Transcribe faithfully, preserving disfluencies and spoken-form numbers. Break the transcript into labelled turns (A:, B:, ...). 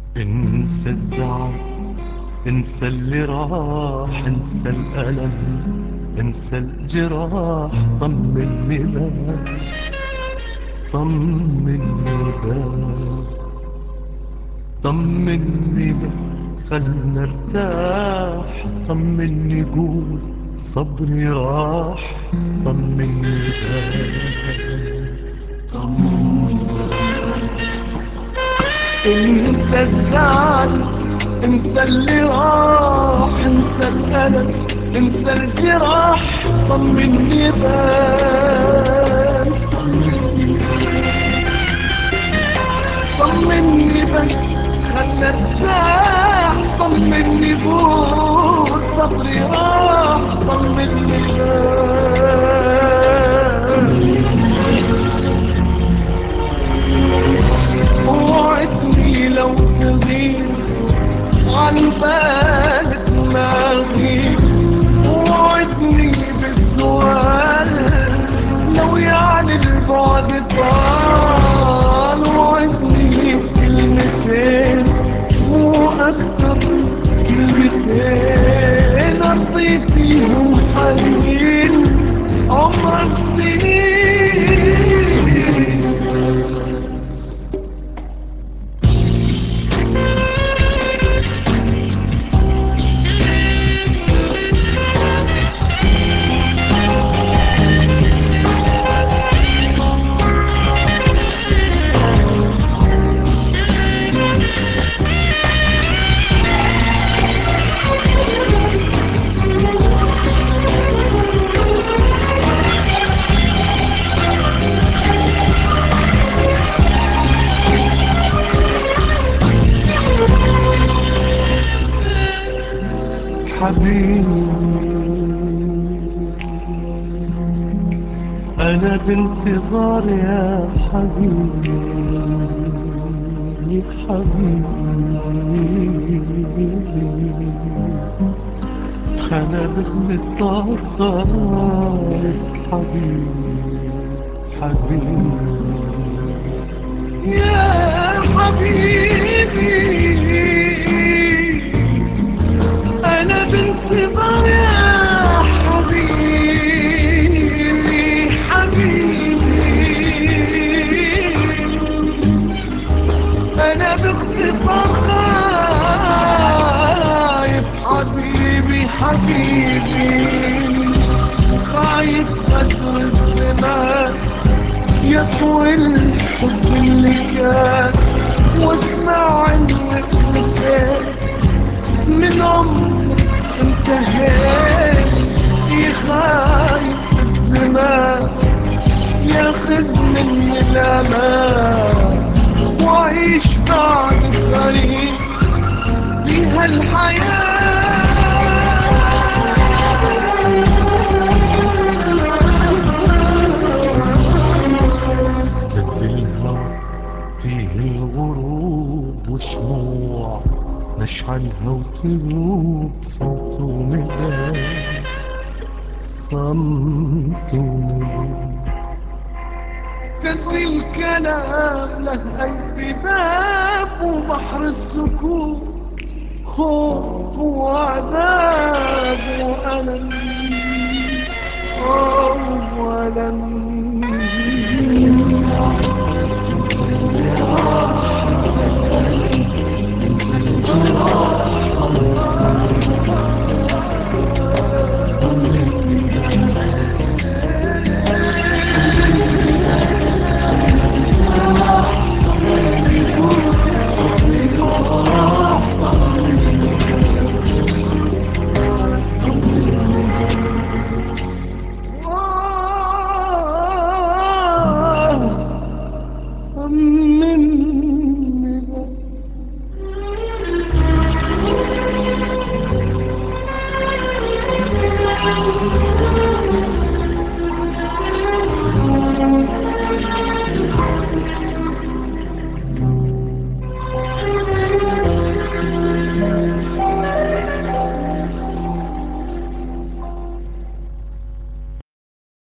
A: انسى الزعل، انسى اللي راح، انسى الألم، انسى الجراح. طمني بس، طمني بس، طمني بس، خلنا ارتاح. طمني قول صبري راح. طمني بس، انسى الزعل، انسى اللي راح، انسى الألم، انسى الجراح. طمني بس، طمني بس، خلنا ارتاح. طمني قول صبري راح. طمني بس، وعدني لو تغيب عن بالك ما اغيب. وعدني بالسؤال لو يعني البعد طال. وعدني بكلمتين مو اكثر، كلمتين ارضي فيهم حنين عمر السنين. حبيبي أنا بانتظار يا حبيبي، حبيبي أنا باختصار غايب. حبيبي، حبيبي يا حبيبي أنا بانتظار يا حبيبي، حبيبي أنا باختصار خايف. حبيبي، حبيبي خايف قدر الزمان يطوي الحب اللي كان. واسمع انك نسيت من عمرك انتهيت. يخايف الزمان ياخذ مني الامان واعيش بعد غريب في هالحياة. بدل الهوى فيه الغروب وشموع نشعلها وتذوب. صمت وندى، صمت وندى. تدري الكلام له ألف باب وبحر السكوت خوف وعذاب وألم، آه وألم.